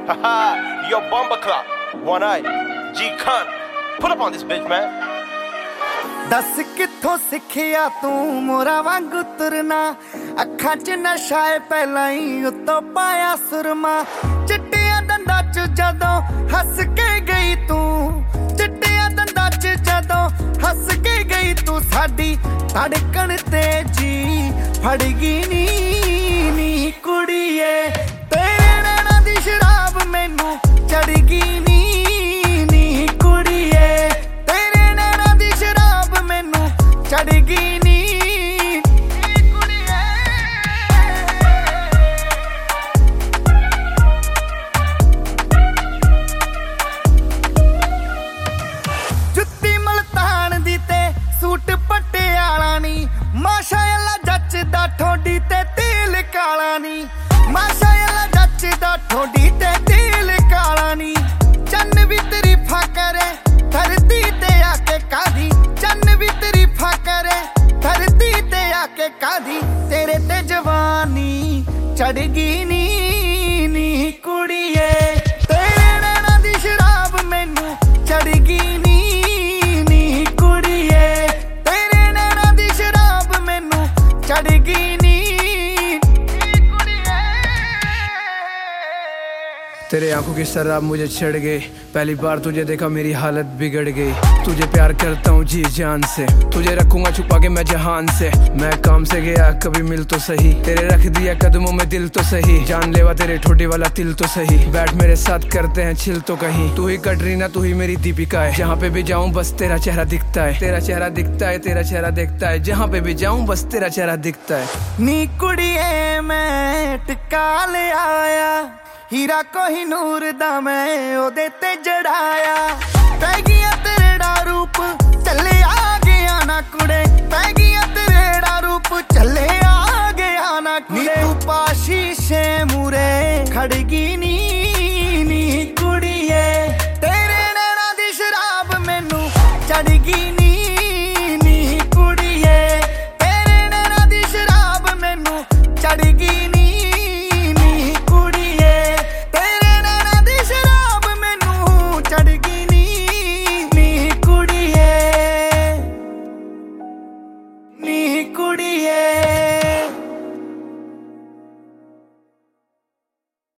Haha, yo bomber clock, one eye, G Khan, pull up on this bitch, man. दस किथों सिखिया तू मोरा वांगू तुरना अखां च नशा है पहला ही उतो पाया सुरमा चिट्टिया दंदा च जदों हस के गई तू चिट्टिया दंदा च जदों हस के गई तू साडी धड़कन तेजी फड़ गई नी कुड़िए तेरे नैना दी शराब मैनू चढ़ गई नी कुड़िए तेरे नैना दी शराब मैनू चढ़ गई नी जुत्ती मलतान दी ते सूट पटियाला नी माशाअल्लाह जचदा ठोडी ते तेल काला नी माशाअल्लाह जचदा ठोडी ते तेल काला नी चन्न भी तारीफा करे धरती ते आके कादी चन्न भी तारीफा करे धरती ते आके कादी तेरे ते जवानी चढ़ गई नी कुड़िए तेरे नैना दी शराब मैनू चढ़ गई नी कुड़िए तेरे नैना दी शराब मैनू चढ़ गई नी तेरे आंखों की शराब मुझे चढ़ गई पहली बार तुझे देखा मेरी हालत बिगड़ गई तुझे प्यार करता हूँ जी जान से तुझे रखूंगा छुपा के मैं जहान से मैं काम से गया कभी मिल तो सही तेरे रख दिया कदमों में दिल तो सही जान लेवा तेरे ठोडी वाला तिल तो सही बैठ मेरे साथ करते हैं चिल तो कहीं तू ही कटरीना तू ही मेरी दीपिका है जहाँ पे भी जाऊँ बस तेरा चेहरा दिखता है तेरा चेहरा दिखता है तेरा चेहरा दिखता है जहाँ पे भी जाऊँ बस तेरा चेहरा दिखता है नी कुड़िए मैं टिका ले आया हीरा कोहिनूर दा मैं ओदे ते जड़ाया पै गया तेरा रूप चले आ गया ना कुड़े पै गया तेरा रूप चले आ गया ना कुड़े तू पाशी शे मुरे खड़गी नी